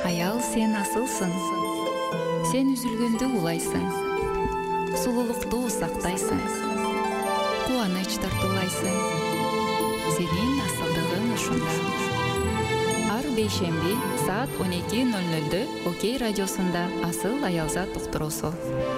Аял, сен асылсың, сен үзілгенді улайсың, сұлулықты сақтайсың, қуаныч тартулайсың, сенің асылдығың ұшында. Ар бейшембе саат 12:00-да Окей радиосында асыл аялзат ұқтырысы.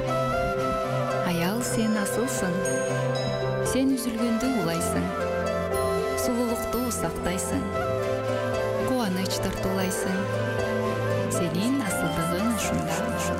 Аял, сен асылсың, сен үзілгенді улайсың, сұлулықты сақтайсың, қуаныч тартулайсың, сенің асылдығың ұшында.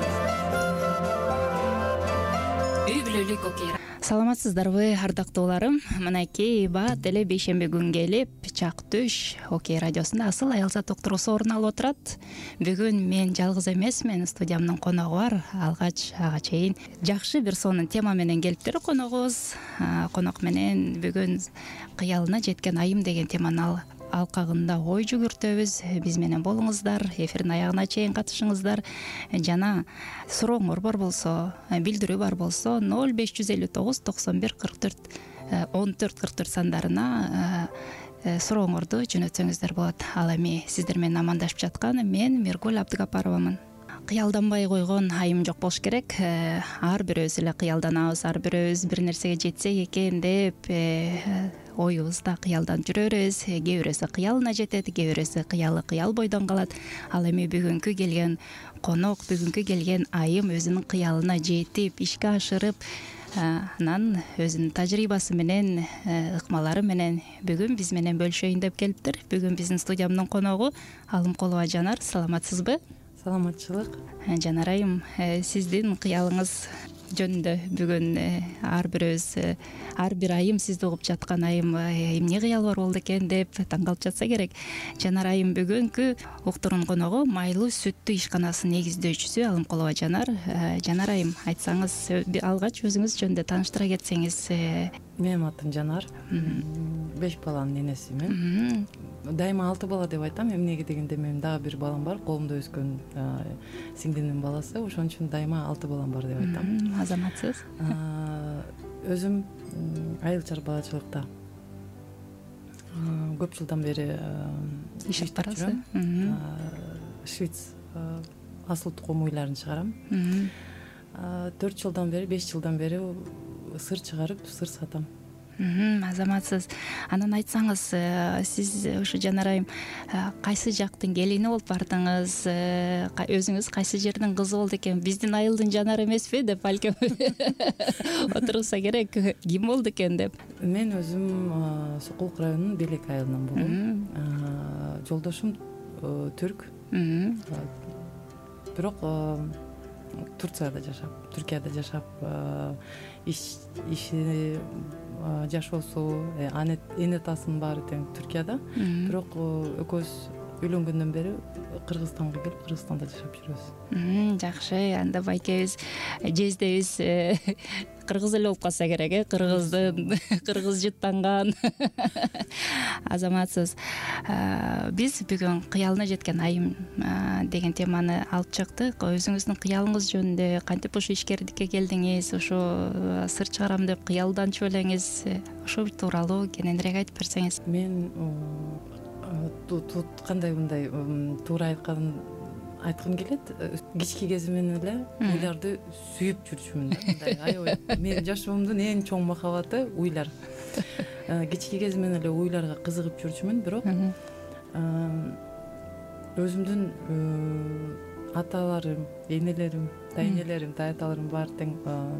Үй-бүлөлік Окей. Саламатсыздарбы, ардактууларым. Мынакей баат эле бейшемби күн келип, чак түш Окей радиосунда асыл аялзат уктуруусу орун алып отурат. Бүгүн мен жалгыз эмесмин, студиямдын коногу бар. Алгач ага чейин жакшы бир сонун тема менен келиптир коногубуз. Конок менен бүгүн кыялына жеткен айым деген теманы алкагында ой жүгүртөбүз. Биз менен болуңуздар, эфирдин аягына чейин катышыңыздар. Жана сурооңор бар болсо, билдирүү бар болсо 0559 91 44 14 44 сандарына сурооңорду жөнөтсөңүздөр болот. Ал эми сиздер менен амандашып жаткан мен Миргүл Абдыгапаровамын. Кыялданбай койгон айым жок болуш керек. Ар бирөөбүз эле кыялданабыз, ар бирөөбүз бир нерсеге жетсек экен деп оюбузда кыялданып жүрөбүз. Кээ бирөөсү кыялына жетет, кээ бирөөсү кыялы кыял бойдон калат. Ал эми бүгүнкү келген конок, бүгүнкү келген айым өзүнүн кыялына жетип, ишке ашырып, анан өзүнүн тажрыйбасы менен, ыкмалары менен бүгүн биз менен бөлүшөйүн деп келиптир. Бүгүн биздин студиямдын коногу Алымкулова Жанар. Саламатсызбы? Саламатчылык. Жанар айым, сиздин кыялыңыз жөнүндө бүгүн ар бирөөбүз, ар бир айым сизди угуп жаткан айым эмне кыял бар болду экен деп таң калып жатса керек. Жанар айым бүгүнкү уктурун коногу Майлуу сүттүү ишканасынын негиздөөчүсү Алымкулова Жанар. Жанар айым, айтсаңыз, алгач өзүңүз жөнүндө тааныштыра кетсеңиз. Менин атым Жанар. 5 баланын энесимин. Дайыма 6 бала деп айтам. Эмнеге дегенде менин дагы бир балам бар, колумда өскөн сиңдимдин баласы. Ошон үчүн дайыма 6 балам бар деп айтам. Азаматсыз? Өзүм айыл чарбачылыкта көп жылдан бери иштеп барасыз. Швец асыл тукум уйларын чыгарам. 4 жылдан бери, 5 жылдан бери сыр чыгарып, сыр сатам. Азаматсыз. Анан айтсаңыз, сиз ушу Жанар айым кайсы жактын келини болуп бардыңыз? Өзүңүз кайсы жердин кызы болду экен? Биздин айылдын Жанары эмеспи деп балким отурса керек. Ким болду экен деп. Мен өзүм Сокулук районунун Белек айылынан болгом. Жолдошум түрк. Бирок Турцияда жашап, Түркияда жашап, иши жашоосу, эне атасынын баары тең Түркияда. Бирок экөөбүз үйлөнгөндөн бери Кыргызстанга келип, Кыргызстанда жашап жүрөбүз. Жакшы, анда байкебиз, жездебиз кыргыз эле болуп калса керек, кыргыз жыттанган. Азаматсыз. Биз бүгүн кыялына жеткен айым деген теманы алып чыктык. Өзүңүздүн кыялыңыз жөнүндө, кантип ушу ишкерликке келдиңиз, ушу сыр чыгарам деп кыялданчу элеңиз, ошол тууралуу кененирээк айтып берсеңиз. Мен кандай мындай туура айткым келет. Кички кезимден эле уйларды сүйүп жүрчүмүн. Мындай аябай менин жашоомдун эң чоң махабаты уйлар. Кички кезимден эле уйларга кызыгып жүрчүмүн, бирок өзүмдүн аталарым, энелерим, тайнелерим, таяталарым баары тең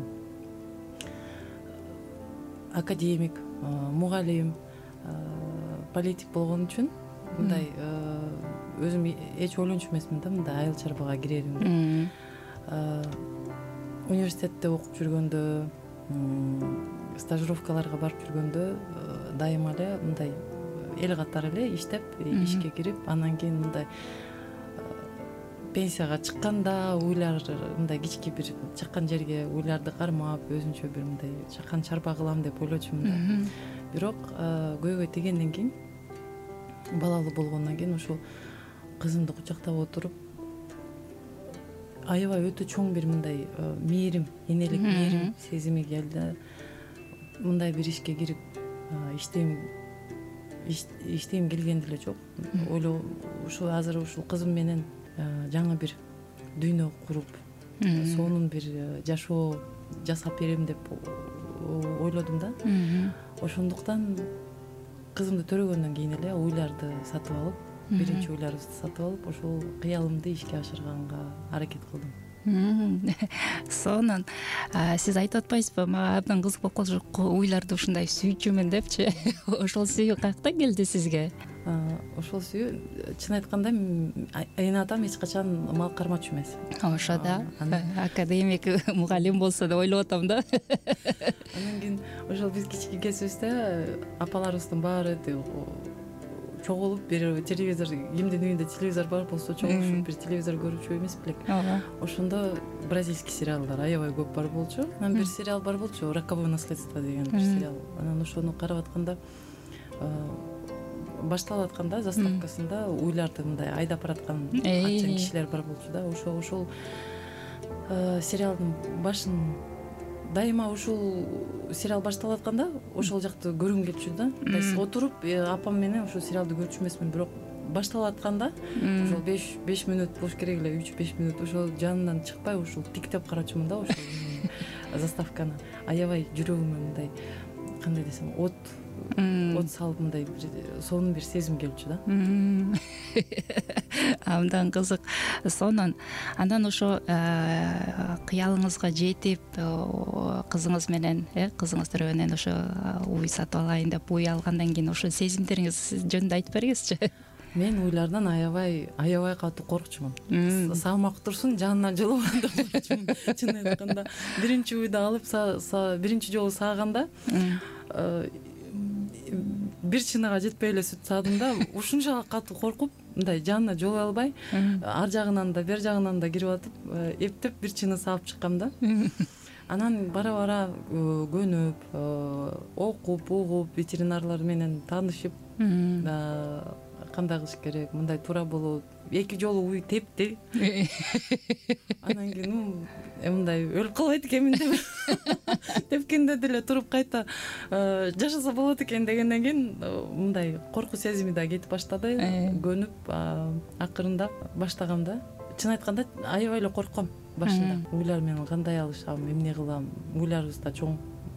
академик, мугалим, политик болгон үчүн мындай өзүм эч ойлончу эмесмин да, мындай айыл чарбага киреримди. Университетте окуп жүргөндө, стажировкаларга барып жүргөндө дайыма эле мындай эл катары эле иштеп, ишке кирип, анан кийин мындай пенсияга чыкканда уйлар мындай кички бир чакан жерге уйларды кармап, өзүнчө бир мындай чакан чарба кылам деп ойлочумун да. Бирок көйгөй тигенден кийин, балалуу болгондон кийин ушул кызымды кучактап отуруп, аябай өтө чоң бир мындай мээрим, энелик мээрим сезими келди. Мындай бир ишке кирип иштейм келген деле жок. Ойлоо ушу азыр ушул кызым менен жаңы бир дүйнө куруп сонун бир жашоо жасап берем деп ойлодум да. Ошондуктан кызымды төрөгөндөн кийин эле уйларды сатып алып, биринчи уйларыбызды сатып алып, ошол кыялымды ишке ашырганга аракет кылдым. Сонун сиз айтып атпайсызбы, мага абдан кызык болуп калчу, уйларды ушундай сүйчүмүн депчи. Ошол сүйүү каяктан келди сизге? Ошол сүйүү, чын айтканда, эне атам эч качан мал кармачу эмес. Ошо да академик мугалим болсо деп ойлоп атам да. Анан кийин ошол биз кичине кезибизде апаларыбыздын баары чогулуп бир телевизор, кимдин үйүндө телевизор бар болсо чогулушуп бир телевизор көрүчү эмес белек. Ошондо бразильский сериалдар аябай көп бар болчу. Анан бир сериал бар болчу, «Роковое наследство» деген бир сериал. Анан ошону карап атканда, башталып атканда заставкасында уйларды мындай айдап бараткан атчан кишилер бар болчу да. Ошол сериалдын башын дайыма ушул сериал башталып атканда ошол жакты көргүм келчү да. Отуруп апам менен ошол сериалды көрчү эмесмин, бирок башталып атканда ошол 5 мүнөт болуш керек эле, 3-5 мүнөт ошол жанынан чыкпай ушул тиктеп карачумун да ошол заставканы. Аябай жүрөгүмө мындай, кандай десем, от салып мындай сонун бир сезим келчү да. Абдан кызык. Сонун. Андан ошо кыялыңызга жетип, кызыңыз менен, кызыңыз төрөгөндөн ошо уй сатып алайын деп уй алгандан кийин ошо сезимдериңиз жөнүндө айтып бергизчи. Мен уйлардан аябай катуу коркчумун. Салмак турсун, жанына жолобогон деп коркчумун. Чын айтканда, биринчи уйду алып, биринчи жолу сааганда бир чынага жетпей эле сүт саадым да, ушунчалык катуу коркуп, мындай жанына жолой албай, ар жагынан да, бер жагынан да кирип атып, эптеп бир чыны саап чыккам да. Анан бара көнүп, окуп, угуп, ветеринарлар менен таанышып, кандай кылыш керек, мындай туура болот. 2 жолу уй тепти. Анан кийин мындай өлүп калбайт экенмин деп тепкенде деле туруп кайта жашаса болот экен дегенден кийин мындай коркуу сезими да кетип баштады. Көнүп, акырындап баштагам да. Чын айтканда аябай эле коркком башында. Уйлар менен кандай алышам, эмне кылам, уйларыбыз да чоң.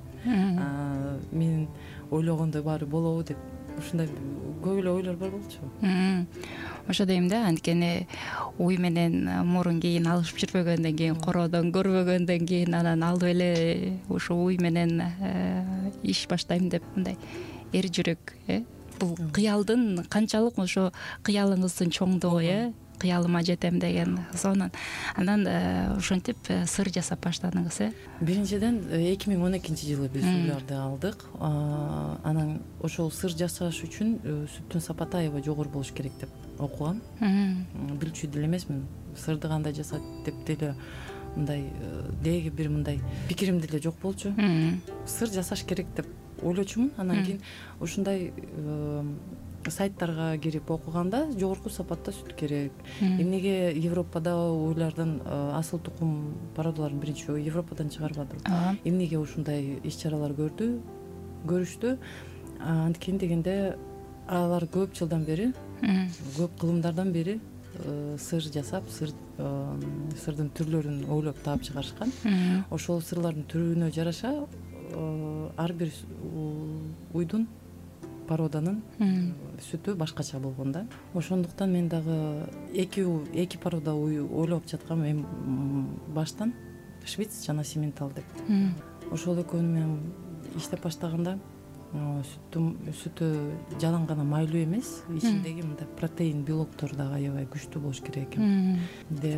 Мен ойлогондой баары болобу деп ушундай көп эле ойлор бар болчу. Ошо дейм да, анткени уй менен мурун кийин алышып жүрбөгөндөн кийин, короодон көрбөгөндөн кийин анан алып эле ушу уй менен иш баштайм деп мындай эр жүрөк, бул кыялдын канчалык ошо кыялыңыздын чоңдугу, кыялыма жетем деген сонун. Анан ошентип сыр жасап баштадыңыз, Биринчиден 2012-жылы биз уйларды алдык. Анан ошол сыр жасаш үчүн сүттүн сапаты аябай жогору болуш керек деп окугам. Билчү деле эмесмин, сырды кандай жасат деп деле мындай деги бир мындай пикирим деле жок болчу. Сыр жасаш керек деп ойлочумун. Анан кийин ушундай сайттарга кирип окуганда жогорку сапатта сүт керек. Эмнеге Европада уйлардан асыл тукум породаларын биринчи Европадан чыгарбады? Эмнеге ушундай иш-чаралар көрүштү? Анткени дегенде алар көп жылдан бери, көп кылымдардан бери сыр жасап, сырдын түрлөрүн ойлоп таап чыгарышкан. Ошол сырлардын түрүнө жараша ар бир уйдун, породанын сүтү башкача болгон да. Ошондуктан мен дагы эки порода ойлоп жаткам эми баштан, Швиц жана Симментал деп. Ошол экөөнү менен иштеп баштаганда сүтү жалаң гана майлуу эмес, ичиндеги мындай протеин, белоктор дагы аябай күчтүү болуш керек экен деп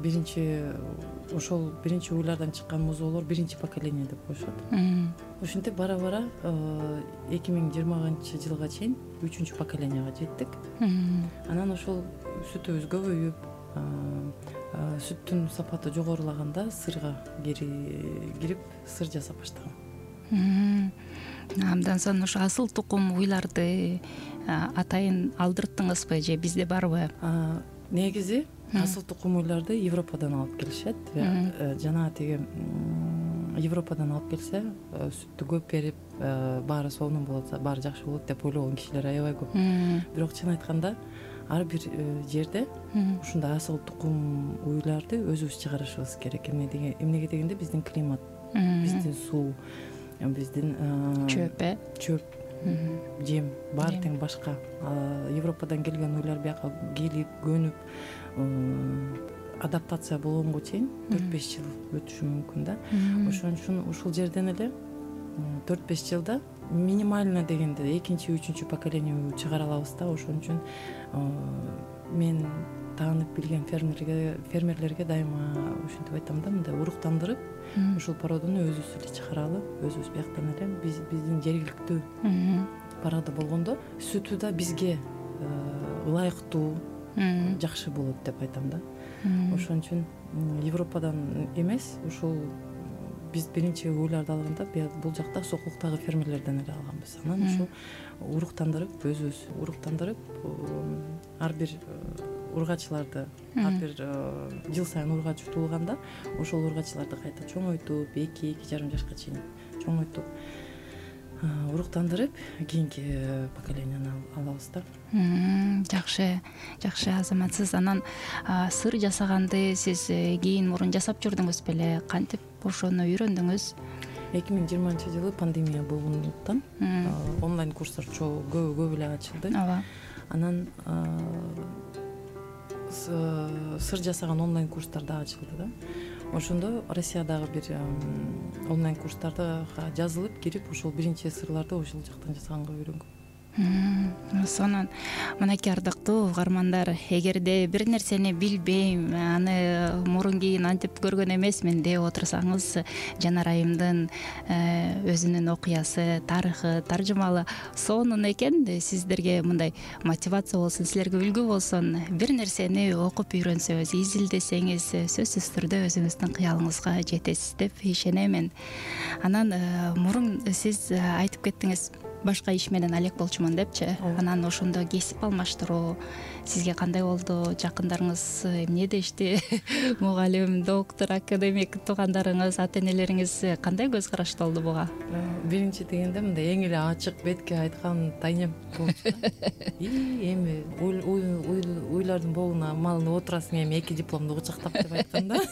ошол биринчи уйлардан чыккан музоолор биринчи поколение деп коюшат. Ошентип бара 2020 жылга чейин 3-чү поколениега жеттик. Анан ошол сүтүбүз көбөйүп, сүттүн сапаты жогорулаганда сырга кирип сыр жасап баштагам. Абдан сонун. Ошо асыл тукум уйларды атайын алдырттыңызбы же бизде барбы? Негизи асыл тукум уйларды Европадан алып келишет. Жана теге Европадан алып келсе, сүттү көп берип, баары сонун болот, баары жакшы болот деп ойлогон кишилер аябай көп. Бирок чын айтканда, ар бир жерде ушундай асыл тукум уйларды өзүбүз чыгарышыбыз керек. Эмнеге дегенде биздин климат, биздин суу, биздин чөп, жем баары тең башка. Европадан келген уйлар бияка келип көнүп адаптация болгонго чейин 4-5 жыл өтүшү мүмкүн да. Ошон үчүн ушул жерден эле 4-5 жылда минимально дегенде 2-3 поколение чыгара алабыз да. Ошон үчүн мен таанып билген фермерлерге дайыма ушинтип айтам да, мындай уруктандырып ушул породуну өзүбүз эле чыгаралы, өзүбүз бияктан эле биздин жергиликтүү порода болгондо сүтү да бизге ылайыктуу, жакшы болот деп айтам да. Ошон үчүн Европадан эмес, ушул биз биринчи уйларды алганда бул жакта сокулуктагы фермерлерден эле алганбыз. Анан ушул уруктандырып, өзүбүз уруктандырып, ар бир ургачыларды, ар бир жыл сайын ургач утулганда ошол ургачыларды кайта чоңойтуп, 2-2,5 жашка чейин чоңойтуп, уруктандырып, кийинки поколенияны алабыз да. Жакшы азаматсыз. Анан сыр жасаганды сиз кийин мурун жасап жүрдүңүз беле? Кантип ошону үйрөндүңүз? 2020-жылы пандемия болгондуктан онлайн курстар көп эле ачылды. Анан сыр жасаган онлайн курстар да ачылды да. Ошондо Россиядагы бир онлайн курстарга жазылып кирип, ошол биринчи сырларды ошол жактан жасаганга үйрөнгөм. Сонун, мынакей ардактуу угармандар, эгерде бир нерсени билбейм, аны мурун кийин антип көргөн эмесмин деп отурсаңыз, Жанар айымдын өзүнүн окуясы, тарыхы, таржымалы сонун экен. Сиздерге мындай мотивация болсун, силерге үлгү болсун, бир нерсени окуп үйрөнсөңүз, изилдесеңиз, сөзсүз түрдө өзүңүздүн кыялыңызга жетесиз деп ишенемин. Анан мурун сиз айтып кеттиңиз, башка иш менен алек болчумун депчи. Анан ошондо кесип алмаштыруу сизге кандай болду? Жакындарыңыз эмне дешти? Мугалим, доктор, академик туугандарыңыз, ата-энелериңиз кандай көз карашта болду буга? Биринчи дегенде мындай эң эле ачык бетке айткан тайнем болчу да. Эми уйлардын богуна малынып отурасың, эми 2 дипломду кучактап деп айткан да.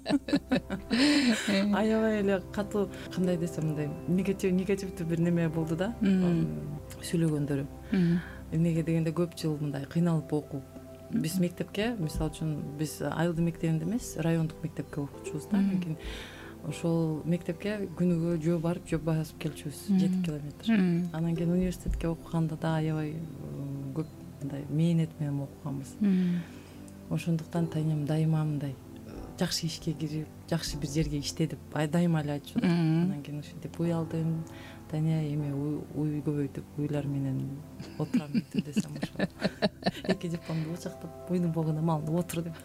Аябай эле катуу, кандай десем, мындай негативдүү бир неме болду да. Сүйлөгөндөрү. Эмнеге дегенде көп жыл мындай кыйналып окуп, биз мектепке, мисалы үчүн, биз айылдын мектебинде эмес, райондук мектепке окучубуз да. Ошол мектепке күнүгө жөө барып, жөө басып келчүбүз, 7 километр. Анан кийин университетке окуганда да аябай көп мындай мээнет менен окуганбыз. Ошондуктан тайнем дайыма мындай жакшы ишке кирип, жакшы бир жерге иште деп дайыма эле айтчу да. Анан кийин ушинтип уялдым. Тайня эми уй көбөйтүп, уйлар менен отурам бүйтүп десем, ошо 2 дипломду кучактап, уйдун богуна малынып отур деп.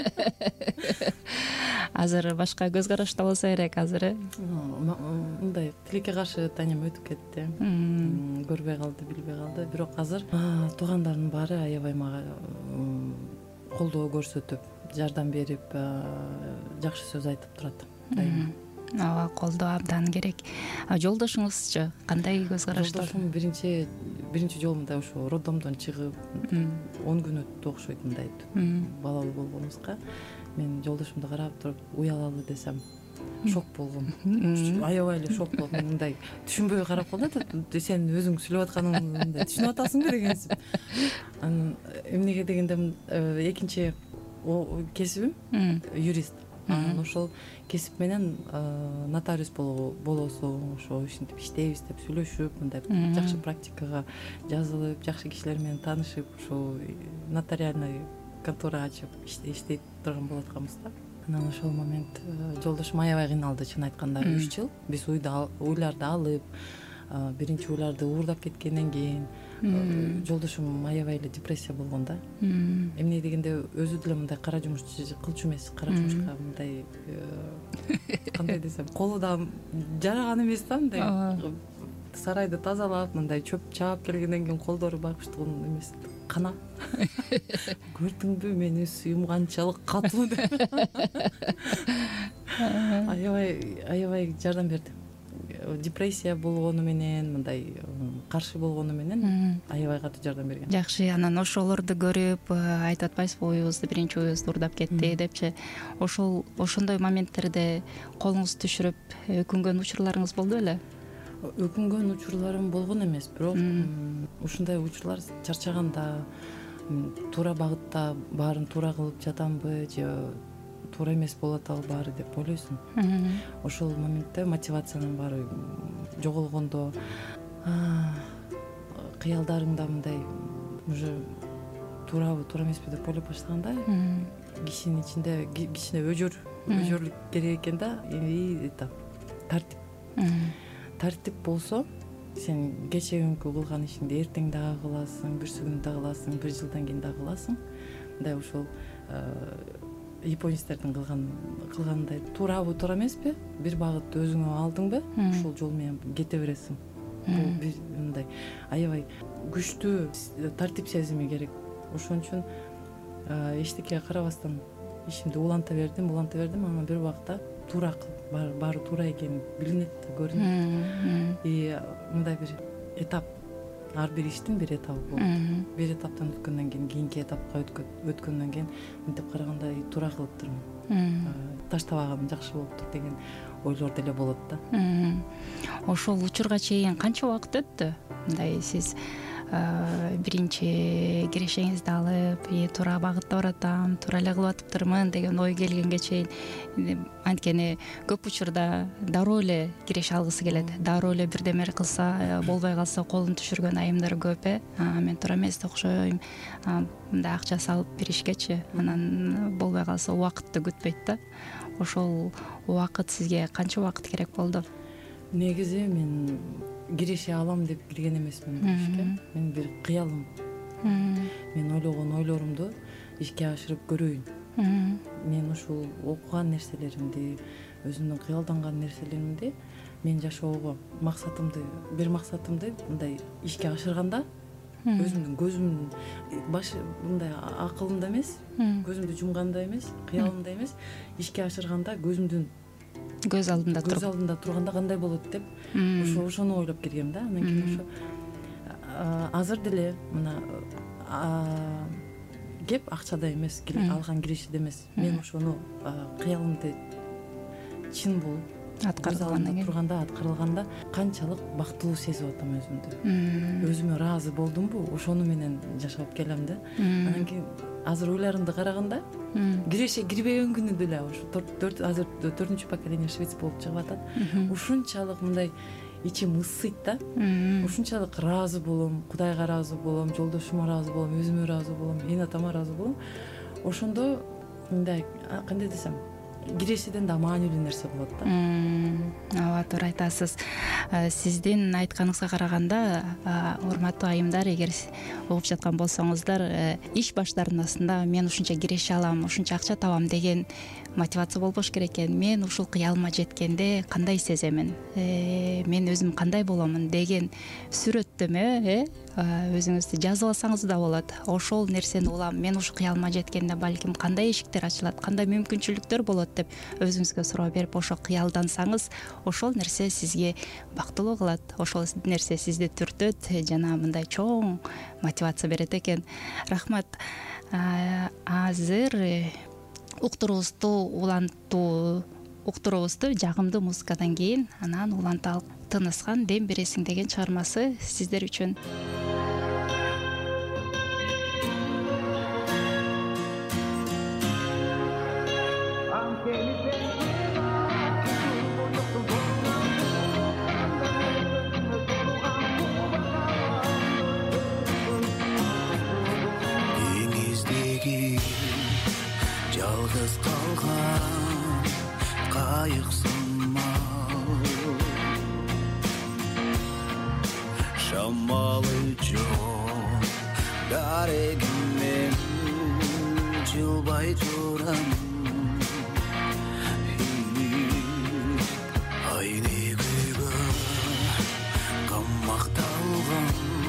Азыр башка көз карашта болсо керек азыр. Мындай тилекке каршы тайнем өтүп кетти. Көрбөй калды, билбей калды. Бирок азыр туугандардын баары аябай мага колдоо көрсөтүп, жардам берип, жакшы сөз айтып турат дайыма. Ооба, колдоо абдан керек. Жолдошуңузчу кандай көз карашта? Жолдошум биринчи жолу мындай ошо роддомдон чыгып 10 күн өттү окшойт, мындай балалуу болгонубузга. Мен жолдошумду карап туруп уялалы десем, шок болгом. Аябай эле шок болдум. Мындай түшүнбөй карап калды да, сен өзүң сүйлөп атканыңды мындай түшүнүп атасыңбы дегенсип. Анан эмнеге дегенде экинчи кесибим юрист. Анан ошол кесип менен нотариус болосуң, ошо ушинтип иштейбиз деп сүйлөшүп, мындай жакшы практикага жазылып, жакшы кишилер менен таанышып, ошо нотариальный контора ачып иштей турган болуп атканбыз да. Анан ошол момент жолдошум аябай кыйналды, чын айтканда. 3 жыл биз уйларды алып, биринчи уйларды уурдап кеткенден кийин жолдошум аябай эле депрессия болгон да. Эмне дегенде өзү деле мындай кара жумуш кылчу эмес, кара жумушка мындай кандай десем, колу да жараган эмес да, мындай сарайды тазалап, мындай чөп чаап келгенден кийин колдору байкуштугун эмес, канап. Көрдүңбү менин сүйүм канчалык катуу деп. Аябай жардам берди. депрессия болгону менен, мындай каршы болгону менен аябай катуу жардам берген. Жакшы, анан ошолорду көрүп айтып атпайсызбы, оюбузду биринчи оюбузду уурдап кетти депчи. Ошондой моменттерде колуңуз түшүрүп өкүнгөн учурларыңыз болду беле? Өкүнгөн учурларым болгон эмес, бирок ушундай учурлар чарчаганда, туура багытта баарын туура кылып жатамбы же туура эмес болуп атабы баары деп ойлойсуң. Ошол моментте мотивациянын баары жоголгондо, кыялдарыңда мындай уже туурабы туура эмеспи деп ойлоп баштаганда, кишинин ичинде кичине өжөрлүк керек экен да. Тартип болсо, сен кечээ күнкү кылган ишиңди эртең дагы кыласың, бүрсү күнү дагы кыласың, 1 жылдан кийин дагы кыласың. Мындай ошол японецтердин кылгандай туурабы туура эмеспи, бир багытты өзүңө алдыңбы, ошол жол менен кете бересиң. Бул бир мындай аябай күчтүү тартип сезими керек. Ошон үчүн эчтекеге карабастан ишимди уланта бердим, анан бир убакта туура баары туура экени билинет да, көрүнөт. Мындай бир этап, ар бир иштин бир этабы болот. Бир этаптан өткөндөн кийин кийинки этапка өткөндөн кийин мынтип караганда туура кылыптырмын, таштабаганым жакшы болуптур деген ойлор деле болот да. Ошол учурга чейин канча убакыт өттү? Мындай сиз биринчи кирешеңизди алып, туура багытта баратам, туура эле кылып атыптырмын деген ой келгенге чейин, анткени көп учурда дароо эле киреше алгысы келет. Дароо эле бирдеме кылса, болбой калса колун түшүргөн айымдар көп. Мен туура эмес деп окшойм, мындай акча салып бир ишкечи, анан болбой калса убакытты күтпөйт да. Ошол убакыт сизге канча убакыт керек болду? Негизи мен киреше алам деп кирген эмесмин ишке. Мен бир кыялым. Мен ойлогон ойлорумду ишке ашырып көрөйүн. Мен ушул окуган нерселеримди, өзүмдүн кыялданган нерселеримди мен жашоого бир максатымды мындай ишке ашырганда, өзүмдүн көзүмдүн башы мындай акылымда эмес, көзүмдү жумганда эмес, кыялымда эмес, ишке ашырганда көзүмдүн көз алдында турганда кандай болот деп ошону ойлоп киргем да. Анан кийин ошо азыр деле мына кеп акчада эмес, алган кирешеде эмес. Мен ошону кыялымды чын болуп аткарылганда канчалык бактылуу сезип атам өзүмдү. Өзүмө ыраазы болдумбу, ошону менен жашап келем да. Анан кийин азыр ойлорумду караганда, киреше кирбеген күнү деле ошо азыр 4-чү поколение швец болуп чыгып атат. Ушунчалык мындай ичим ысыйт да. Ушунчалык ыраазы болом, Кудайга ыраазы болом, жолдошума ыраазы болом, өзүмө ыраазы болом, эн атама ыраазы болом. Ошондо мындай кандай десем, кирешеден да маанилүү нерсе болот да. Ооба, туура айтасыз. Сиздин айтканыңызга караганда, урматтуу айымдар, эгер угуп жаткан болсоңуздар, иш баштарында мен ушунча киреше алам, ушунча акча табам деген мотивация болбош керек экен. Мен ушул кыялыма жеткенде кандай сеземин, мен өзүм кандай боломун деген сүрөттөмө өзүңүздү жазып алсаңыз да болот. Ошол нерсени улам, мен ушул кыялыма жеткенде балким кандай эшиктер ачылат, кандай мүмкүнчүлүктөр болот деп өзүңүзгө суроо берип, ошо кыялдансаңыз, ошол нерсе сизге бактылуу кылат, ошол нерсе сизди түртөт жана мындай чоң мотивация берет экен. Рахмат. Азыр уктуруубузду жагымдуу музыкадан кийин, анан уланталык. Тыныскан дем бересиң деген чыгармасы сиздер үчүн. Деңиздеги жалгыз калган кайыксымал, шамалы жок дарегиммен жылбай турам. Айнегиге камакталган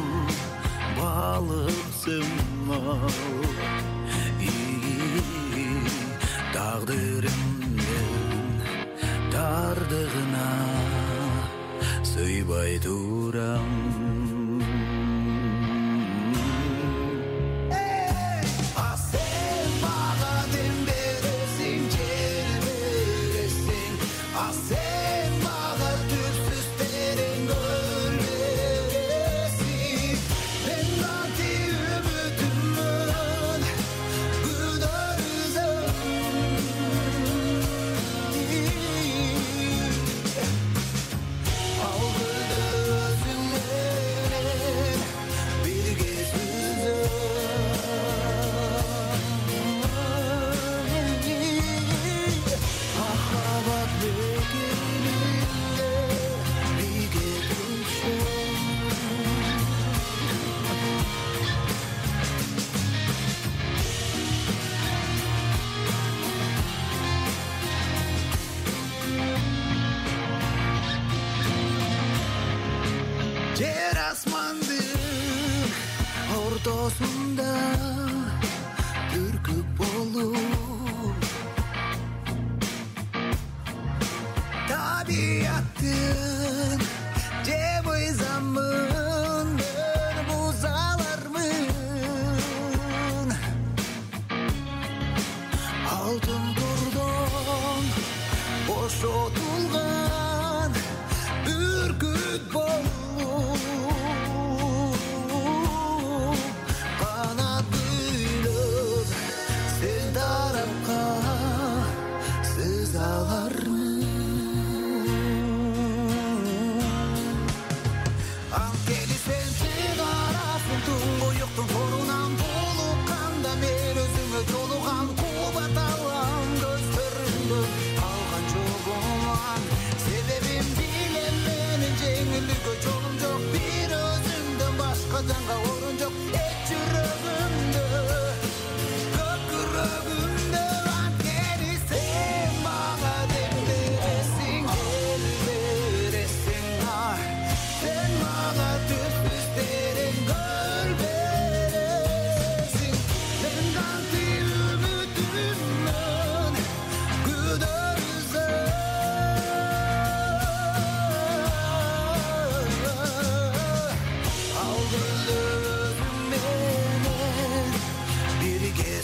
балыксымал, тагдырымдын тардыгына жылбай турам. Жер асмандын ортосунда бүркүп болуп табияттын же мыйзамын мен бузалармын алтын турдон бошотулган бүркүт болуп канат бүйлөп сен тарапка сызалармын анткени сен чыгарасың туңгуюктун торунан булукканда мен өзүмө толуган кубат алам көздөрүмдө алган жолуман себебин билем менин жеңилүүгө жолум жок бир өзүмдөн башка жанга орун жок эч жүрөгүмдө көкүрөгүмдө анткени сен мага дем бересиң эл бересиң сен мага түпсүз терең көл бересиң мен канти үмүтүммөн күдөр ал гүлдөрүм менен бирге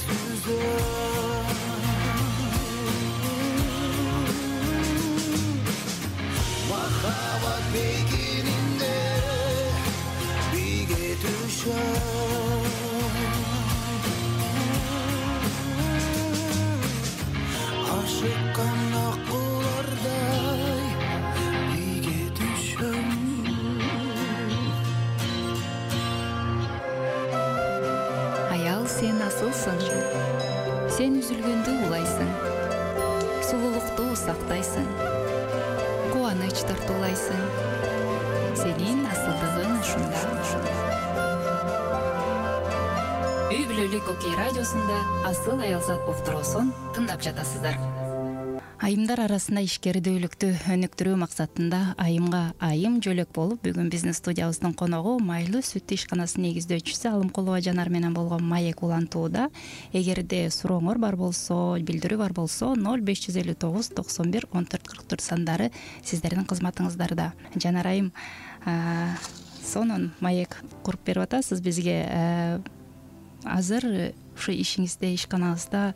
махаббат бейгининде биге ашыккан аккулардай биге түшөм. Аял сен асылсың, сен үзүлгөндө улайсың, сулуулукту сактайсың, кубаныч тартуулайсың, сенин асылдыгың ушунда. Үй бүлөлүк Окей радиосунда Асыл Аялзат уктуруусун тыңдап жатасыздар. Айымдар арасында ишкердүүлүктү өнүктүрүү максатында айымга айым жөлөк болуп, бүгүн биздин студиябыздын коногу Майлуу сүт ишканасынын негиздөөчүсү Алымкулова Жанар менен болгон маек улантууда. Эгерде сурооңор бар болсо, билдирүү бар болсо 0559 91 14 44 сандары сиздердин кызматыңыздарда. Жанар айым, сонун маек куруп берип атасыз бизге. Азыр ушу ишиңизде, ишканаңызда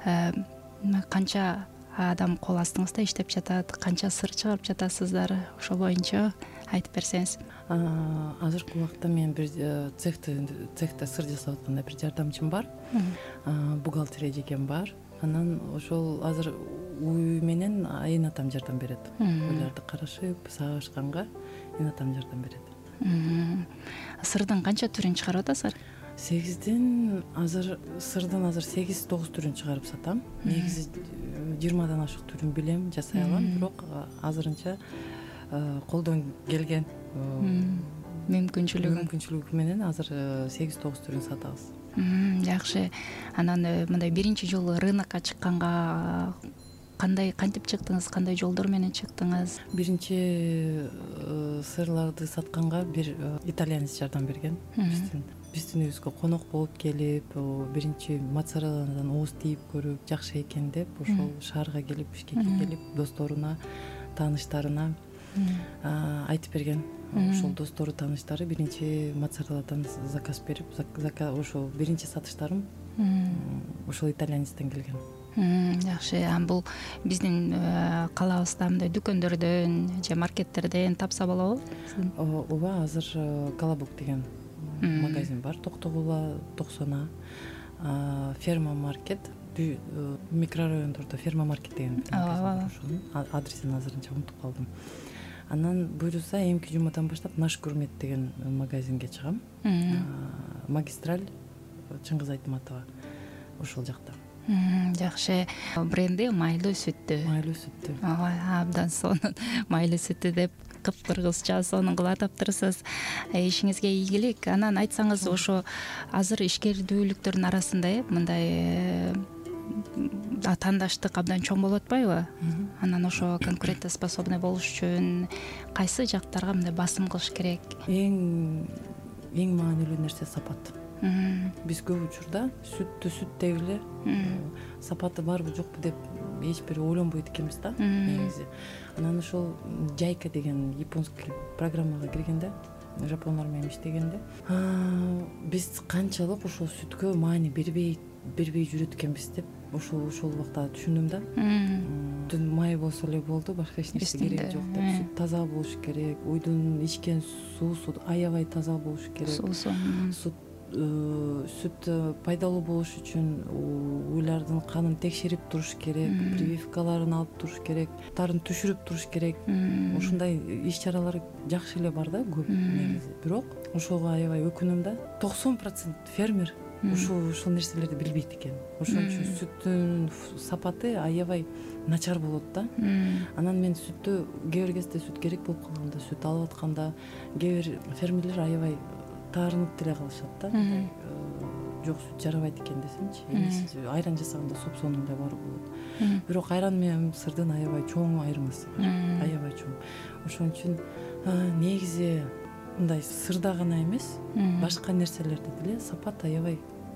канча адам кол астыңызда иштеп жатат, канча сыр чыгарып жатасыздар, ошол боюнча айтып берсеңиз. Азыркы убакта мен бир цехте сыр жасап атканда бир жардамчым бар, бухгалтерия жекем бар. Анан ошол азыр уй менен айын атам жардам берет. Ойлорду карашып, сагышканга айын атам жардам берет. Сырдын канча түрүн чыгарып атасыздар? 8ден азыр сырдын 8-9 түрүн чыгарып сатам. Негизи 20дан ашык түрүн билем, жасай алам, бирок азырынча колдон келген мүмкүнчүлүгү менен азыр 8-9 түрүн сатабыз. Жакшы. Анан мындай биринчи жолу рынокко чыкканга кантип чыктыңыз, кандай жолдор менен чыктыңыз? Биринчи сырларды сатканга бир итальянец жардам берген. Биздин үйүбүзгө конок болуп келип, биринчи моцарелладан ооз тийип көрүп, жакшы экен деп, ошол шаарга келип, Бишкекке келип, досторуна, тааныштарына айтып берген. Ошол достору, тааныштары биринчи моцарелладан заказ берип, ошо биринчи сатыштарым ошол итальянецтен келген. Жакшы. Бул биздин калабызда мындай дүкөндөрдөн же маркеттерден тапса болобу? Ооба, азыр Колобок деген магазин бар, Токтогула 90А. Ферма маркет, микрорайондордо ферма маркет деген ошонун адресин азырынча унутуп калдым. Анан буюрса эмки жумадан баштап Наш Гурмет деген магазинге чыгам. Магистраль Чыңгыз Айтматова ошол жакта. Жакшы. Бренди майлуу сүттү. Майлуу сүттү. Ооба, абдан сонун майлуу сүттү деп кыпкыргызча сонун кылып атаптырсыз. Ишиңизге ийгилик. Анан айтсаңыз, ошо азыр ишкердүүлүктөрдүн арасында мындай атаандаштык абдан чоң болуп атпайбы? Анан ошо конкурентоспособный болуш үчүн кайсы жактарга мындай басым кылыш керек? Эң маанилүү нерсе сапат. Биз көп учурда сүттү сүттөй эле сапаты барбы жокпу деп эч бир ойлонбойт экенбиз да негизи. Анан ошол Жайка деген японский программага киргенде, жапондор менен иштегенде, биз канчалык ошол сүткө маани бербей жүрөт экенбиз деп ошол убакта түшүндүм да. Май болсо эле болду, башка эч нерсе кереги жок деп. Сүт таза болуш керек, уйдун ичкен суусу аябай таза болуш керек. Сүт пайдалуу болуш үчүн уйлардын канын текшерип туруш керек, прививкаларын алып туруш керек, тарын түшүрүп туруш керек. Ушундай иш-чаралар жакшы эле бар да, көп негизи. Бирок ошого аябай өкүнөм да. 90% фермер ушул нерселерди билбейт экен. Ошон үчүн сүттүн сапаты аябай начар болот да. Анан мен сүттү кээ бир кезде сүт керек болуп калганда, сүт алып атканда кээ бир фермерлер аябай таарынып деле калышат да. Жок, сүт жарабайт экен десемчи. Айран жасаганда сопсонун эле баары болот. Бирок айран менен сырдын аябай чоң айырмасы бар. Аябай чоң. Ошон үчүн негизи мындай сырда гана эмес, башка нерселерде деле сапат аябай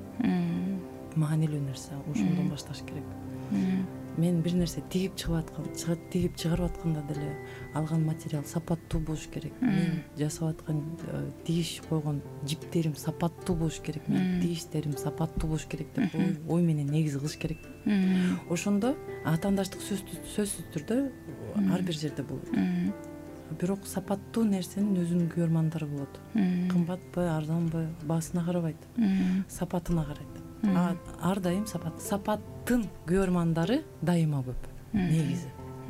маанилүү нерсе. Ошондон башташ керек. Мен бир нерсе тигип чыгарып атканда деле алган материал сапаттуу болуш керек. Мен жасап аткан тигиш койгон жиптерим сапаттуу болуш керек. Менин тигиштерим сапаттуу болуш керек деп ой менен негиз кылыш керек. Ошондо атаандаштык сөзсүз түрдө ар бир жерде болот. Бирок сапаттуу нерсенин өзүнүн күйөрмандары болот. Кымбатпы, арзанбы, баасына карабайт. Сапатына карайт. Ар дайым сапаттын күйөрмандары дайыма көп негизи.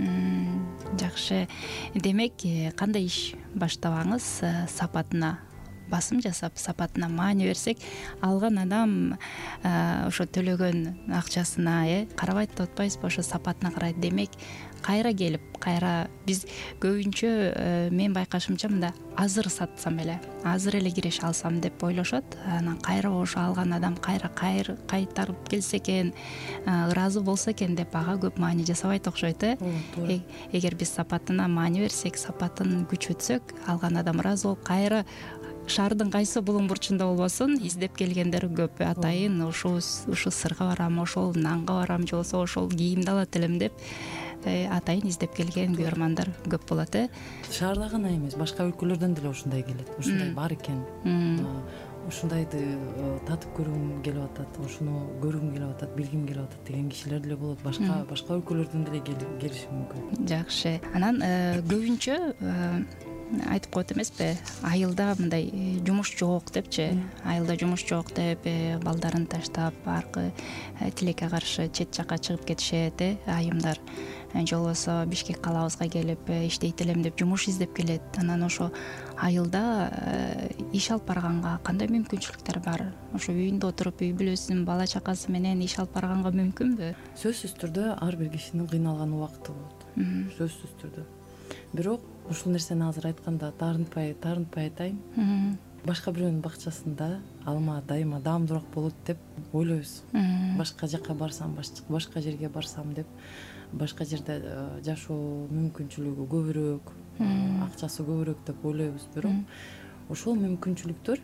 Жакшы. Демек, кандай иш баштабаңыз сапатына басым жасап, сапатына маани берсек, алган адам ошо төлөгөн акчасына карабайт деп атпайсызбы, ошо сапатына карайт. Демек, кайра келип, кайра биз көбүнчө мен байкашымча мында азыр сатсам эле, азыр эле киреше алсам деп ойлошот. Анан кайра ошо алган адам кайтарып келсе экен, ыраазы болсо экен деп ага көп маани жасабайт окшойт. Эгер биз сапатына маани берсек, сапатын күчөтсөк, алган адам ыраазы болуп кайра шаардын кайсы булуң бурчунда болбосун издеп келгендер көп. Атайын ушул сырга барам, ошол нанга барам, же болбосо ошол кийимди алат элем деп атайын издеп келген күйөрмандар көп болот. Шаарда гана эмес, башка өлкөлөрдөн деле ушундай келет. Ушундай бар экен. Ушундайды татып көргүм келип атат, ушуну көргүм келип атат, билгим келип атат деген кишилер деле болот. Башка өлкөлөрдөн деле келиши мүмкүн. Жакшы. Анан көбүнчө айтып коет эмеспи, айылда мындай жумуш жок депчи, айылда жумуш жок деп балдарын таштап аркы тилекке каршы чет жакка чыгып кетишет, айымдар. Же болбосо Бишкек калабызга келип иштейт элем деп жумуш издеп келет. Анан ошо айылда иш алып барганга кандай мүмкүнчүлүктөр бар? Ошо үйүндө отуруп, үй бүлөсүнүн бала чакасы менен иш алып барганга мүмкүнбү? Сөзсүз түрдө ар бир кишинин кыйналган убакыты болот. Сөзсүз түрдө. Бирок ушул нерсени азыр айтканда таарынтпай атайын. Башка бирөөнүн бакчасында алма дайыма даамдуураак болот деп ойлойбуз. Башка жакка барсам, башка жерге барсам деп, башка жерде жашоо мүмкүнчүлүгү көбүрөөк, акчасы көбүрөөк деп ойлойбуз. Бирок ошол мүмкүнчүлүктөр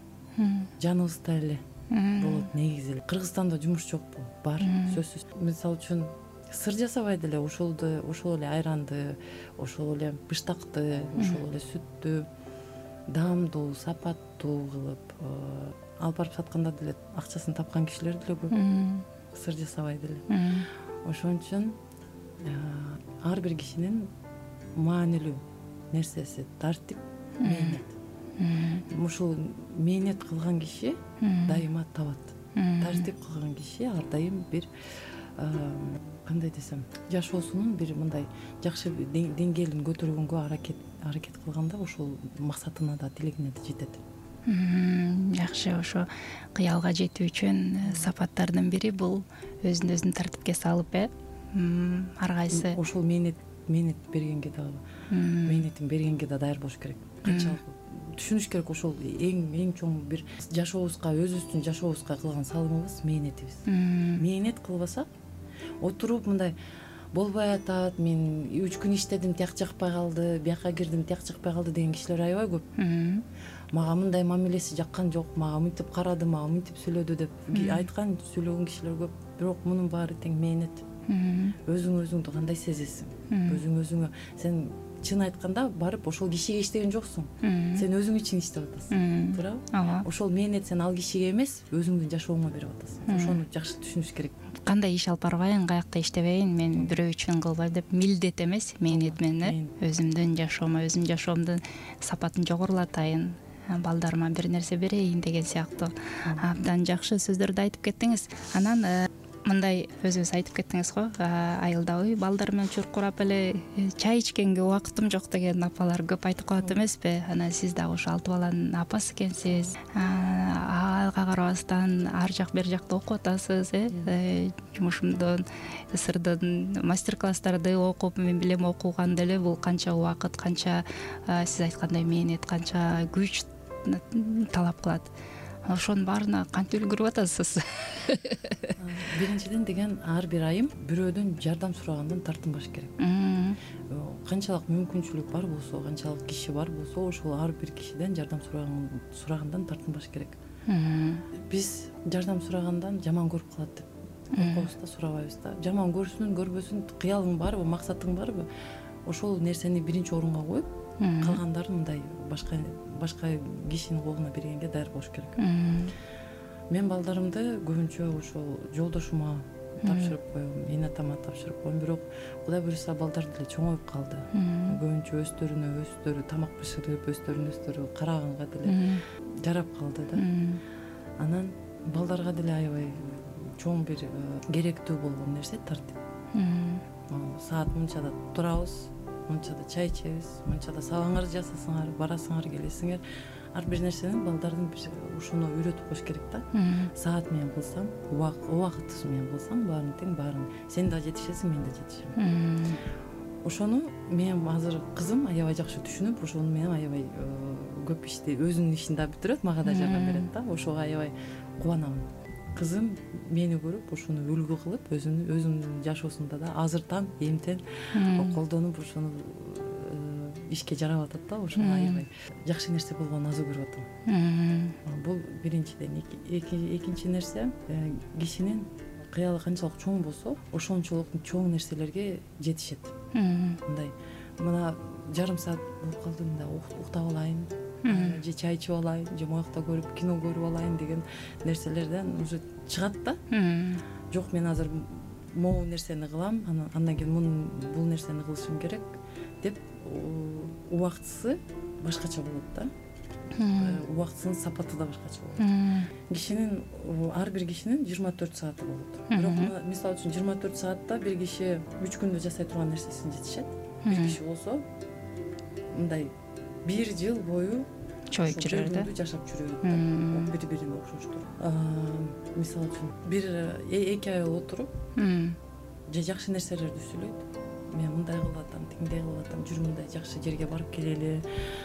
жаныбызда эле болот негизи. Кыргызстанда жумуш жокпу? Бар, сөзсүз. Мисалы үчүн сыр жасабай деле ошол эле айранды, ошол эле быштакты, ошол эле сүттү даамдуу, сапаттуу кылып алып барып сатканда деле акчасын тапкан кишилер деле көп, сыр жасабай деле. Ошон үчүн ар бир кишинин маанилүү нерсеси тартип, мээнет. Ушул мээнет кылган киши дайыма табат. Тартип кылган киши ар дайым бир кандай десем, жашоосунун бир мындай жакшы деңгээлин көтөргөнгө аракет кылганда ошол максатына да, тилегине да жетет. Жакшы. Ошо кыялга жетүү үчүн сапаттардын бири бул өзүн тартипке салып, ар кайсы ошол мээнет бергенге дагы, мээнетин бергенге да даяр болуш керек. Канчалык түшүнүш керек, ошол эң чоң бир жашообузга, өзүбүздүн жашообузга кылган салымыбыз мээнетибиз. Мээнет кылбасак, отуруп мындай болбой атат, мен 3 күн иштедим, тияк жакпай калды, бияка кирдим, тияк жакпай калды деген кишилер аябай көп. Мага мындай мамилеси жаккан жок, мага мынтип карады, мага мынтип сүйлөдү деп айткан, сүйлөгөн кишилер көп. Бирок мунун баары тең мээнет. Өзүңдү кандай сезесиң? Өзүңө сен чын айтканда барып ошол кишиге иштеген жоксуң. Сен өзүң үчүн иштеп атасың. Туурабы? Ошол мээнет сен ал кишиге эмес, өзүңдүн жашооңо берип атасың. Ошону жакшы түшүнүш керек. Кандай иш алып барбайын, каякта иштебейин, мен бирөө үчүн кылбайм деп милдет эмес, мээнет менен өзүмдүн жашоомдун сапатын жогорулатайын, балдарыма бир нерсе берейин деген сыяктуу абдан жакшы сөздөрдү айтып кеттиңиз. Анан мындай өзүңүз айтып кеттиңиз го, айылда балдар менен чуркурап эле чай ичкенге убактым жок деген апалар көп айтып калат эмеспи? Анан сиз дагы ошо 6 баланын апасы экенсиз. Ага карабастан ар жак бер жакта окуп атасыз, жумушумдон, сырдын мастер-класстарды окуп, мен билем окуганда эле бул канча убакыт, канча сиз айткандай мээнет, канча күч талап кылат. Ошонун баарына кантип үлгүрүп атасыз? Биринчиден деген ар бир айым бирөөдөн жардам сурагандан тартынбаш керек. Канчалык мүмкүнчүлүк бар болсо, канчалык киши бар болсо, ошол ар бир кишиден жардам сурагандан тартынбаш керек. Биз жардам сурагандан жаман көрүп калат деп коркобуз да, сурабайбыз да. Жаман көрсүн, көрбөсүн, кыялың барбы, максатың барбы, ошол нерсени биринчи орунга коюп, калгандарын мындай башка кишинин колуна бергенге даяр болуш керек. Мен балдарымды көбүнчө ошол жолдошума тапшырып коем, эне атама тапшырып коем. Бирок Кудай буюрса балдар деле чоңоюп калды. Көбүнчө өздөрү тамак бышырып, өздөрү караганга деле жарап калды да. Анан балдарга деле аябай чоң бир керектүү болгон нерсе тартип. Саат мынчада турабыз, мынчада чай ичебиз, мынчада сабаңарды жасасыңар, барасыңар, келесиңер. Ар бир нерсени балдардын ушуну үйрөтүп коюш керек да. Саат менен кылсаң, убакыт менен кылсаң, баарын тең, баарын сен да жетишесиң, мен да жетишем. Ошону мен азыр кызым аябай жакшы түшүнүп, ошону менен аябай көп ишти өзүнүн ишин да бүтүрөт, мага да жардам берет да. Ошого аябай кубанамын. Кызым мени көрүп, ошону үлгү кылып, өзүнүн жашоосунда да азыртан, эмтен колдонуп, ошону ишке жарап атат да. Ошону аябай жакшы нерсе болгонун азыр көрүп атам. Бул биринчиден. Экинчи нерсе, кишинин кыялы канчалык чоң болсо, ошончолук чоң нерселерге жетишет. Мындай, мына жарым саат болуп калды, мындай уктап алайын, же чай ичип алайын, же моякта көрүп, кино көрүп алайын деген нерселерден уже чыгат да. Жок, мен азыр могу нерсени кылам, андан кийин бул нерсени кылышым керек деп убактысы башкача болот да. Убактысынын сапаты да башкача болот. Кишинин, ар бир кишинин 24 сааты болот. Бирок мисалы үчүн 24 саатта бир киши 3 күндө жасай турган нерсесин жетишет. Бир киши болсо мындай 1 жыл бою чоюп жүрөр да, жашап жүрөт да. Бири-бирине окшоштур. Мисалы үчүн бир 2 ай отуруп, же жакшы нерселерди сүйлөйт. Мен мындай кылып атам, тиңдей кылып атам, жүр мындай жакшы жерге барып келели,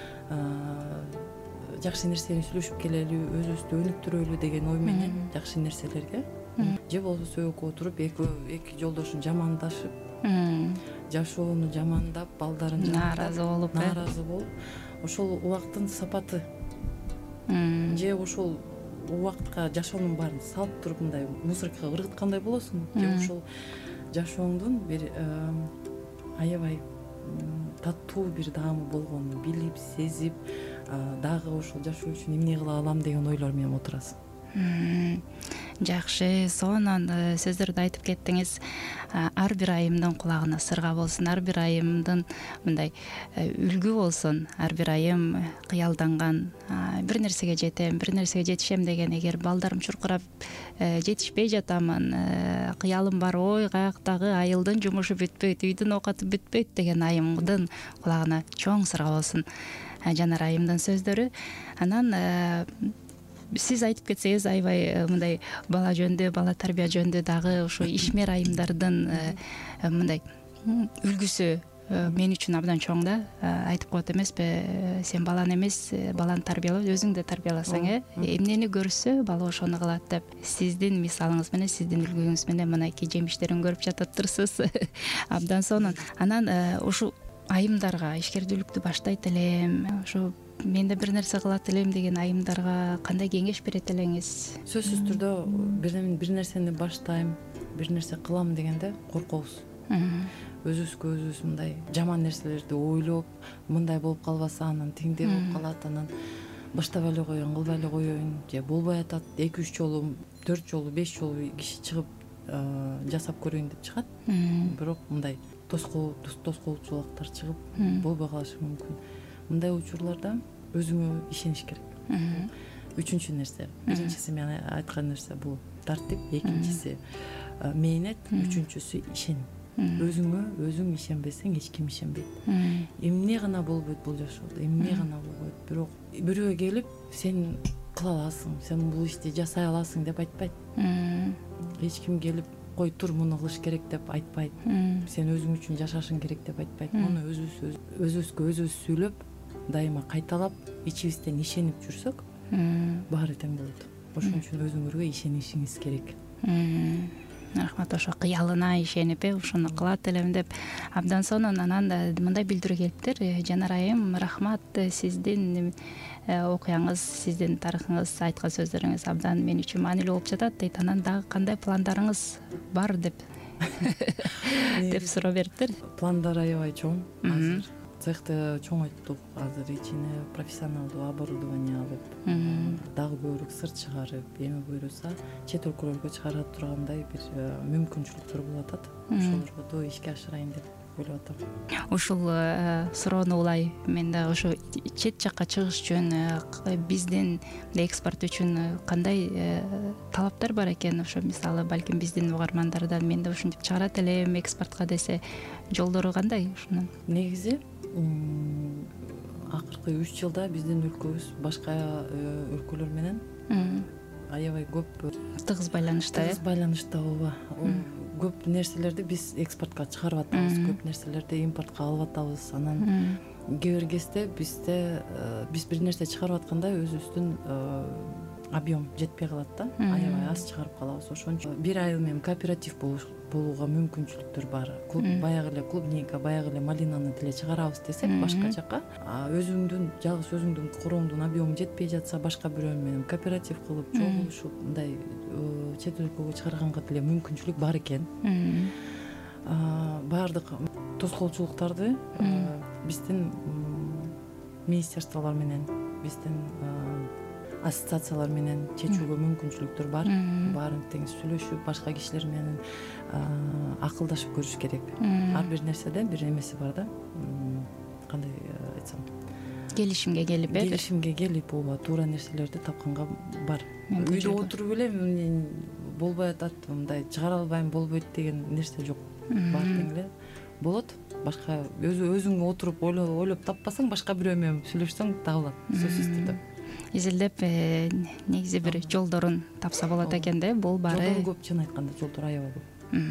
жакшы нерсени сүйлөшүп келели, өзүбүздү өнүктүрөлү деген ой менен жакшы нерселерге. Же болбосо экөө отуруп, эки жолдошун жамандашып, жашоону жамандап, балдарын нааразы болуп, ошол убакыттын сапаты. Же ошол убакытка жашоонун баарын салып туруп, мындай мусоркага ыргыткандай болосуң, же ошол жашооңдун бир аябай таттуу бир даамы болгонун билип сезип, дагы ошол жашоо үчүн эмне кыла алам деген ойлор менен отурасың. Жакшы, сонун сөздөрдү айтып кеттиңиз. Ар бир айымдын кулагына сырга болсун, ар бир айымдын мындай үлгү болсун. Ар бир айым кыялданган, бир нерсеге жетем, бир нерсеге жетишем деген, эгер балдарым чуркурап жетишпей жатамын, кыялым бар, ой каяктагы айылдын жумушу бүтпөйт, үйдүн оокаты бүтпөйт деген айымдын кулагына чоң сырга болсун Жанар айымдын сөздөрү. Анан сиз айтып кетсеңиз, аябай мындай бала жөнүндө, бала тарбия жөнүндө дагы ушу ишмер айымдардын мындай үлгүсү мен үчүн абдан чоң да. Айтып коет эмеспи, сен баланы эмес, баланы тарбиялап, өзүңдү тарбияласаң, эмнени көрсө бала ошону кылат деп. Сиздин мисалыңыз менен, сиздин үлгүңүз менен мынакей жемиштерин көрүп жататырсыз. Абдан сонун. Анан ушу айымдарга ишкердүүлүктү баштайт элем, ушу мен да бир нерсе кылат элем деген айымдарга кандай кеңеш берет элеңиз? Сөзсүз түрдө бир нерсени баштайм, бир нерсе кылам дегенде коркобуз. Өзүбүзгө өзүбүз мындай жаман нерселерди ойлоп, мындай болуп калбаса анан тиңдей болуп калат, анан баштабай эле коеюн, кылбай эле коеюн, же болбой атат, 2-3 жолу, 4 жолу, 5 жолу киши чыгып жасап көрөйүн деп чыгат. Бирок мындай тоскоолчулуктар чыгып болбой калышы мүмкүн. Мындай учурларда өзүңө ишениш керек. Үчүнчү нерсе, биринчиси мен айткан нерсе бул тартип, экинчиси мээнет, үчүнчүсү ишеним. Өзүңө өзүң ишенбесең эч ким ишенбейт. Эмне гана болбойт бул жашоодо, эмне гана болбойт. Бирок бирөө келип сен кыла аласың, сен бул ишти жасай аласың деп айтпайт. Эч ким келип кой тур муну кылыш керек деп айтпайт. Сен өзүң үчүн жашашың керек деп айтпайт. Муну өзүбүзгө өзүбүз сүйлөп, дайыма кайталап, ичибизден ишенип жүрсөк, баары тең болот. Ошон үчүн өзүңөргө ишенишиңиз керек. Рахмат, ошо кыялына ишенип, ушуну кылат элем деп. Абдан сонун. Анан мындай билдирүү келиптир. Жанар айым, рахмат, сиздин окуяңыз, сиздин тарыхыңыз, айткан сөздөрүңүз абдан мен үчүн маанилүү болуп жатат дейт. Анан дагы кандай пландарыңыз бар деп деп суроо бериптир. Пландар аябай чоң. Азыр цехти чоңойттук. Азыр ичине профессионалдуу оборудование алып, дагы көбүрөөк сырт чыгарып, эми буюрса чет өлкөлөргө чыгара тургандай бир мүмкүнчүлүктөр болуп атат. Ошолорго да ишке ашырайын деп ойлоп атам. Ушул суроону улай мен да ошо чет жакка чыгыш үчүн, биздин экспорт үчүн кандай талаптар бар экен? Ошо мисалы балким биздин угармандардан мен да ушинтип чыгарат элем экспортко десе, жолдору кандай ушунун? Негизи акыркы 3 жылда биздин өлкөбүз башка өлкөлөр менен аябай көп тыгыз байланышта. Тыгыз байланышта, ооба. Көп нерселерди биз экспортко чыгарып атабыз, көп нерселерди импортко алып атабыз. Анан кээ бир кезде биз бир нерсе чыгарып атканда өзүбүздүн объем жетпей калат да, аябай аз чыгарып калабыз. Ошон үчүн бир айыл менен кооператив болууга мүмкүнчүлүктөр бар. Баягы эле клубника, баягы эле малинаны деле чыгарабыз десек башка жакка, жалгыз өзүңдүн корооңдун объему жетпей жатса, башка бирөө менен кооператив кылып, чогулушуп, мындай чет өлкөгө чыгарганга деле мүмкүнчүлүк бар экен. Баардык тоскоолчулуктарды биздин министерстволор менен, биздин ассоциациялар менен чечүүгө мүмкүнчүлүктөр бар. Баарын тең сүйлөшүп, башка кишилер менен акылдашып көрүш керек. Ар бир нерседе бир эмеси бар да. Кандай айтсам, келишимге келип, ооба, туура нерселерди тапканга бар. Үйдө отуруп эле болбой атат, мындай чыгара албайм, болбойт деген нерсе жок. Баары тең эле болот. Башка өзүң отуруп ойлоп таппасаң, башка бирөө менен сүйлөшсөң табылат, сөзсүз түрдө. Изилдеп негизи бир жолдорун тапса болот экен да. Бул баары жолдор көп, чын айтканда жолдор аябай көп.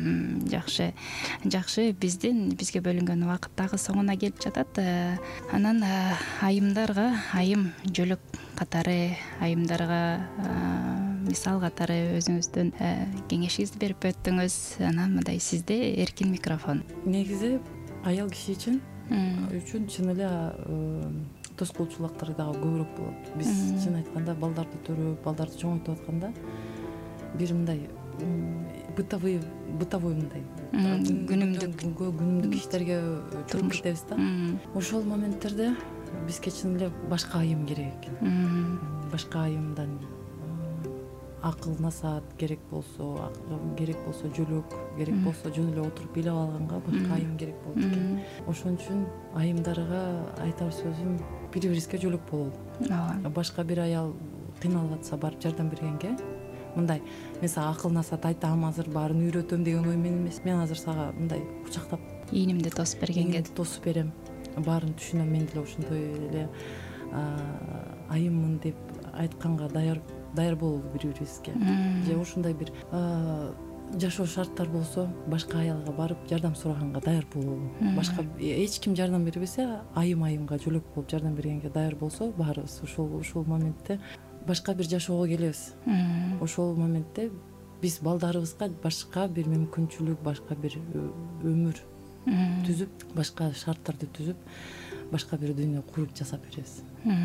Жакшы, бизге бөлүнгөн убакыт дагы соңуна келип жатат. Анан айымдарга, айым жөлөк катары, айымдарга мисал катары өзүңүздүн кеңешиңизди берип өттүңүз. Анан мындай сизде эркин микрофон. Негизи аял киши үчүн чын эле тоскоолчулуктар дагы көбүрөөк болот. Биз чын айтканда балдарды төрөп, балдарды чоңойтуп атканда бир мындай бытовой мындай күнүмдүк иштерге чөгүп кетебиз да. Ошол моменттерде бизге чын эле башка айым керек экен. Башка айымдан акыл насаат керек болсо жөлөк керек болсо жөн эле отуруп бийлеп алганга башка айым керек болот экен. Ошон үчүн айымдарга айтар сөзүм бири бирибизге жөлөк бололу. Башка бир аял кыйналып атса барып жардам бергенге мындай мен сага акыл насаат айтам, азыр баарын үйрөтөм деген ой менен эмес. Мен азыр сага мындай кучактап ийнимди тосуп бергенге тосуп берем. Баарын түшүнөм, мен деле ошондой эле айыммын деп айтканга даяр бололу бири бирибизге. Же ушундай бир жашоо шарттар болсо башка аялга барып жардам сураганга даяр бололу. Башка эч ким жардам бербесе, айымга жөлөк болуп жардам бергенге даяр болсо, баарыбыз ушул моментте башка бир жашоого келебиз. Ошол моментте биз балдарыбызга башка бир мүмкүнчүлүк, башка бир өмүр түзүп, башка шарттарды түзүп, башка бир дүйнө куруп жасап беребиз.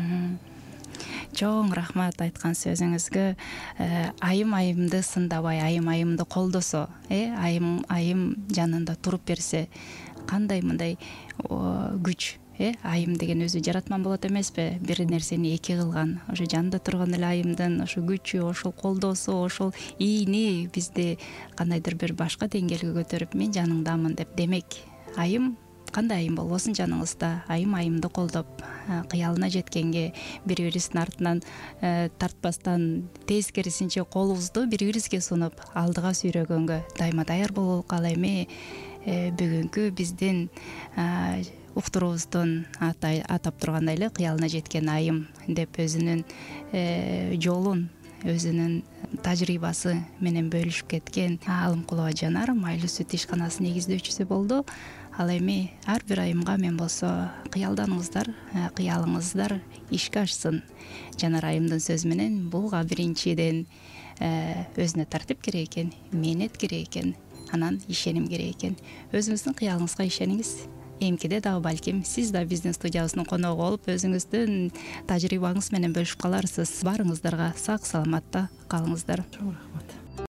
Чоң рахмат айткан сөзүңүзгө. Айымды сындабай, айымды колдосо, айым жанында туруп берсе, кандай мындай күч. Айым деген өзү жаратман болот эмеспи? Бир нерсени эки кылган. Ошо жанында турган эле айымдын ошо күчү, ошол колдоосу, ошол ийни бизди кандайдыр бир башка деңгээлге көтөрүп, мен жаныңдамын деп. Демек, айым кандай айым болбосун жаныңызда, айымды колдоп, кыялына жеткенге бири бирибиздин артынан тартпастан, тескерисинче колубузду бири бирибизге сунуп, алдыга сүйрөгөнгө дайыма даяр бололук. Ал эми бүгүнкү биздин уктуруубуздун атап тургандай эле кыялына жеткен айым деп өзүнүн жолун, өзүнүн тажрыйбасы менен бөлүшүп кеткен Алымкулова Жанар Майлуу сүт ишканасынын негиздөөчүсү болду. Ал эми ар бир айымга мен болсо кыялданыңыздар, кыялыңыздар ишке ашсын. Жанар айымдын сөзү менен буга биринчиден өзүнө тартип керек экен, мээнет керек экен, анан ишеним керек экен. Өзүңүздүн кыялыңызга ишениңиз. Эмкиде дагы балким сиз да биздин студиябыздын коногу болуп, өзүңүздүн тажрыйбаңыз менен бөлүшүп каларсыз. Баарыңыздарга сак саламатта калыңыздар. Чоң рахмат.